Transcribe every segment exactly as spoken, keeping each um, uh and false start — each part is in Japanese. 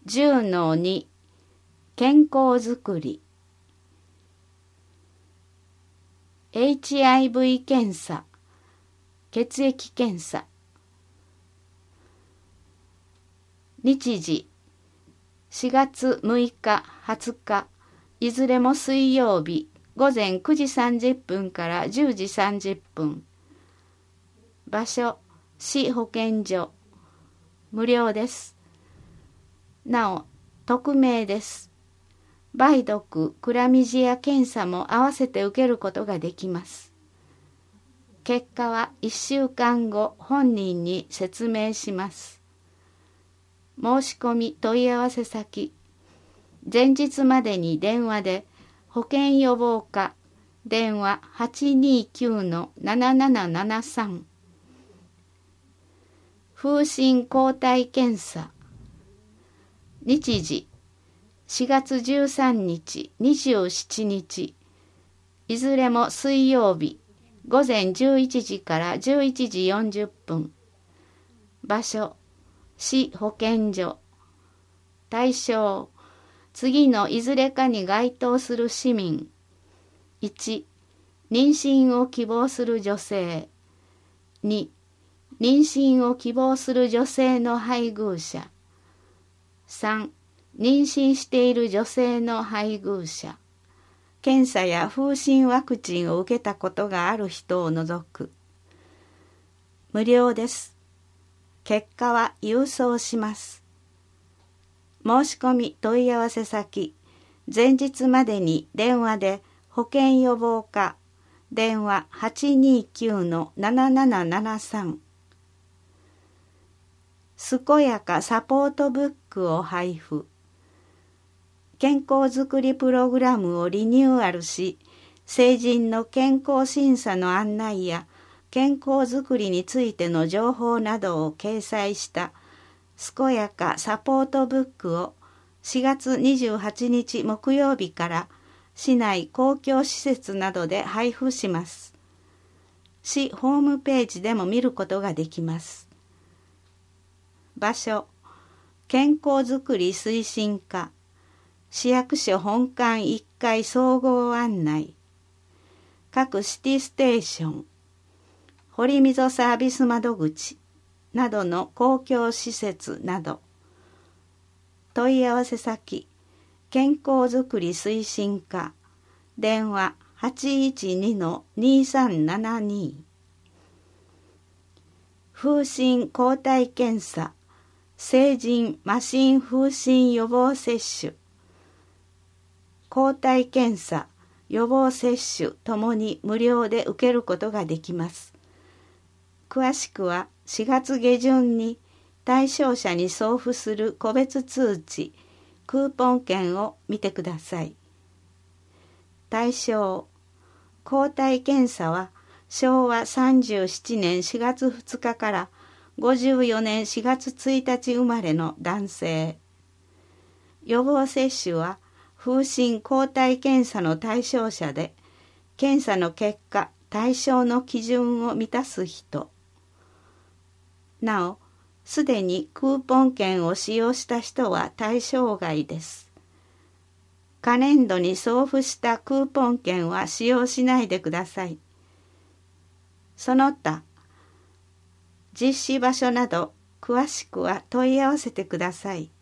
じゅうのに 健康づくり エイチアイブイ 検査血液検査日時しがつむいかはつかいずれも水曜日ごぜんくじさんじゅっぷんからじゅうじさんじゅっぷん場所市保健所無料です。なお匿名です。梅毒クラミジア検査も合わせて受けることができます。結果はいっしゅうかんご本人に説明します。申し込み問い合わせ先前日までに電話で保健予防課電話 はちにきゅうのななななななさん 風疹抗体検査日時しがつじゅうさんにちにじゅうしちにちいずれも水曜日ごぜんじゅういちじからじゅういちじよんじゅっぷん場所市保健所対象次のいずれかに該当する市民いち妊娠を希望する女性に妊娠を希望する女性の配偶者さん妊娠している女性の配偶者検査や風疹ワクチンを受けたことがある人を除く無料です。結果は郵送します。申し込み問い合わせ先前日までに電話で保健予防課電話 はちにきゅうのななななななさん 健やかサポートブックを配布健康づくりプログラムをリニューアルし成人の健康審査の案内や健康づくりについての情報などを掲載した健やかサポートブックをしがつにじゅうはちにち木曜日から市内公共施設などで配布します。市ホームページでも見ることができます。場所健康づくり推進課市役所本館いっかい総合案内各シティステーション堀溝サービス窓口などの公共施設など問い合わせ先健康づくり推進課電話 はちいちにのにさんななに 風疹抗体検査成人麻疹風疹予防接種抗体検査予防接種ともに無料で受けることができます。詳しくはしがつげじゅんに対象者に送付する個別通知クーポン券を見てください。対象抗体検査はしょうわさんじゅうななねんしがつふつかからごじゅうよねんしがつついたち生まれの男性予防接種は風疹抗体検査の対象者で検査の結果対象の基準を満たす人なおすでにクーポン券を使用した人は対象外です。可年度に送付したクーポン券は使用しないでください。その他実施場所など詳しくは問い合わせてください。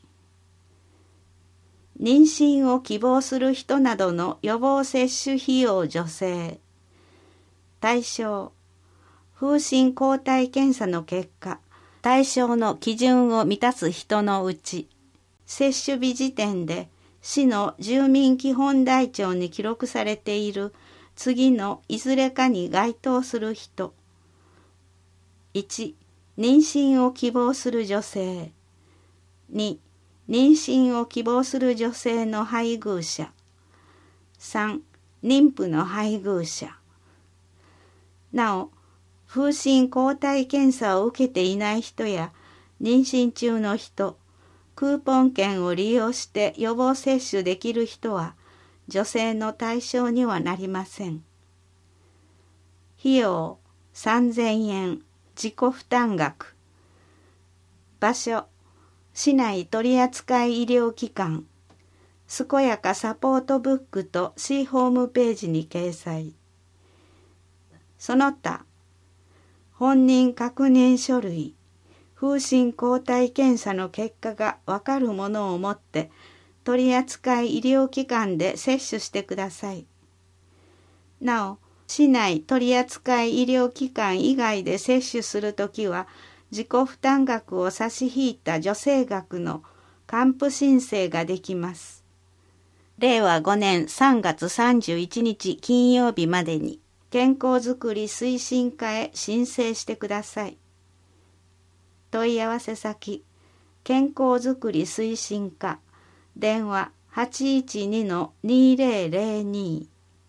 妊娠を希望する人などの予防接種費用助成対象風疹抗体検査の結果対象の基準を満たす人のうち接種日時点で市の住民基本台帳に記録されている次のいずれかに該当する人いち妊娠を希望する女性に妊娠を希望する女性の配偶者さん妊婦の配偶者なお風疹抗体検査を受けていない人や妊娠中の人クーポン券を利用して予防接種できる人は助成の対象にはなりません。費用さんぜんえん自己負担額場所市内取扱医療機関健やかサポートブックと市ホームページに掲載。その他、本人確認書類、風疹抗体検査の結果がわかるものを持って取扱医療機関で接種してください。なお、市内取扱医療機関以外で接種するときは、自己負担額を差し引いた助成額の還付申請ができます。れいわごねんさんがつさんじゅういちにち金曜日までに健康づくり推進課へ申請してください。問い合わせ先、健康づくり推進課、電話 はちいちにのにぜろぜろに。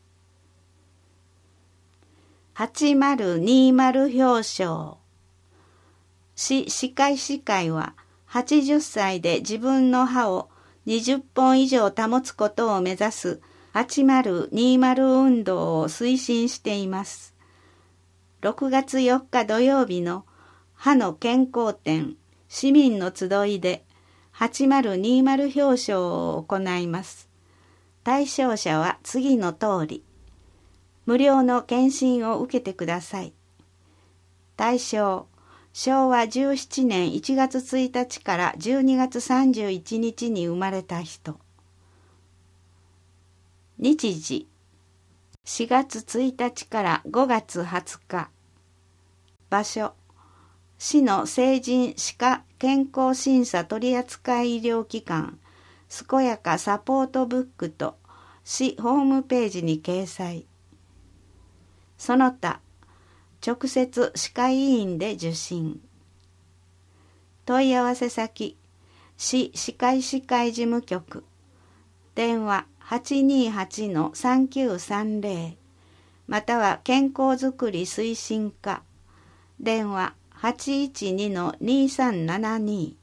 はちまるにまる表彰。市歯科医師会ははちじゅっさいで自分の歯をにじゅっぽん以上保つことを目指すはちまるにまる運動を推進しています。ろくがつよっか土曜日の歯の健康展市民の集いではちまるにまる表彰を行います。対象者は次の通り。無料の検診を受けてください。対象、しょうわじゅうななねんいちがつついたちからじゅうにがつさんじゅういちにちに生まれた人。日時、しがつついたちからごがつはつか。場所、市の成人歯科健康審査取扱医療機関健やかサポートブックと市ホームページに掲載。その他、直接歯科医院で受診。問い合わせ先、市歯科医師会事務局、電話 はちにーはちのさんきゅうさんぜろ、または健康づくり推進課、電話 はちいちにのにさんななに。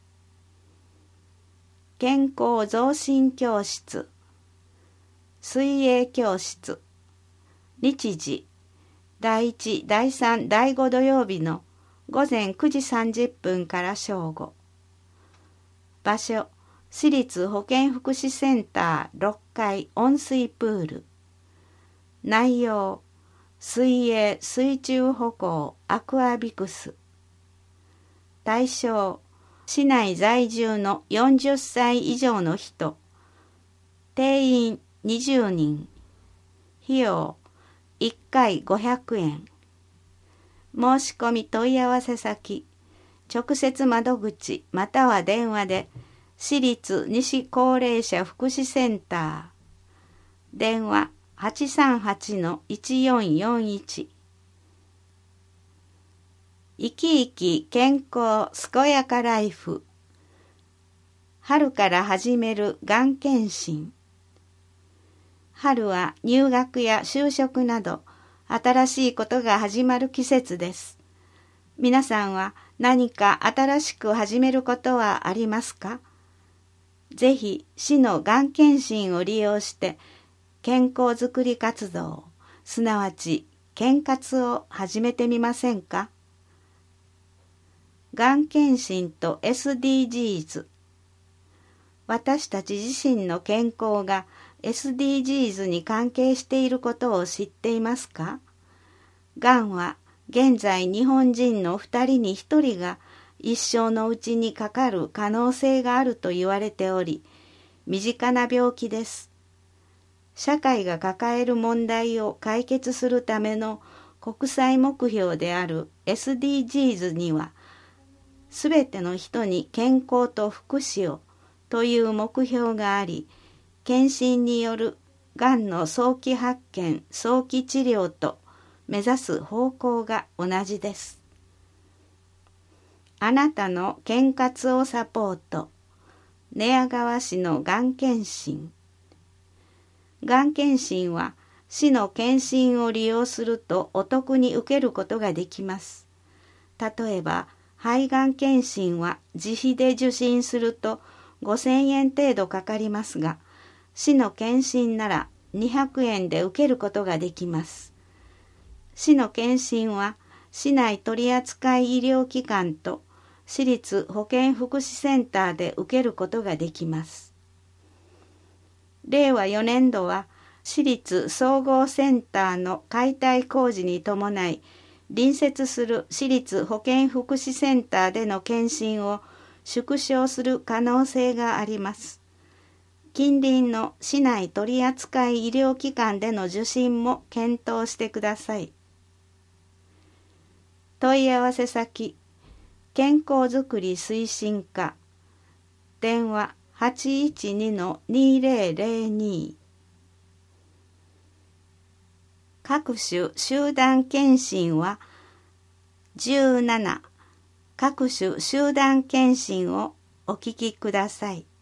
健康増進教室、水泳教室、日時、だいいち、だいさん、だいご土曜日のごぜんくじさんじゅっぷんから正午。場所、市立保健福祉センターろっかい温水プール。内容、水泳水中歩行アクアビクス。対象、市内在住のよんじゅっさい以上の人。定員にじゅうにん。費用いっかいごひゃくえん。申し込み問い合わせ先、直接窓口または電話で市立西高齢者福祉センター、電話 はちさんはちのいちよんよんいち。生き生き健康健やかライフ。春から始めるがん検診。春は入学や就職など新しいことが始まる季節です。皆さんは何か新しく始めることはありますか？ぜひ市のがん検診を利用して健康づくり活動、すなわち健活を始めてみませんか？がん検診と エスディージーズ。私たち自身の健康がエスディージーズに関係していることを知っていますか？がんは現在日本人のふたりにひとりが一生のうちにかかる可能性があると言われており、身近な病気です。社会が抱える問題を解決するための国際目標である エスディージーズ には、すべての人に健康と福祉をという目標があり、検診によるがんの早期発見、早期治療と目指す方向が同じです。あなたの健活をサポート。寝屋川市のがん検診。がん検診は市の検診を利用するとお得に受けることができます。例えば、肺がん検診は自費で受診するとごせんえん程度かかりますが、市の検診ならにひゃくえんで受けることができます。市の検診は市内取扱医療機関と私立保健福祉センターで受けることができます。れいわよねんどは私立総合センターの解体工事に伴い、隣接する私立保健福祉センターでの検診を縮小する可能性があります。近隣の市内取扱医療機関での受診も検討してください。問い合わせ先、健康づくり推進課、電話 はちいちにのにぜろぜろに。各種集団検診はじゅうなな、各種集団検診をお聞きください。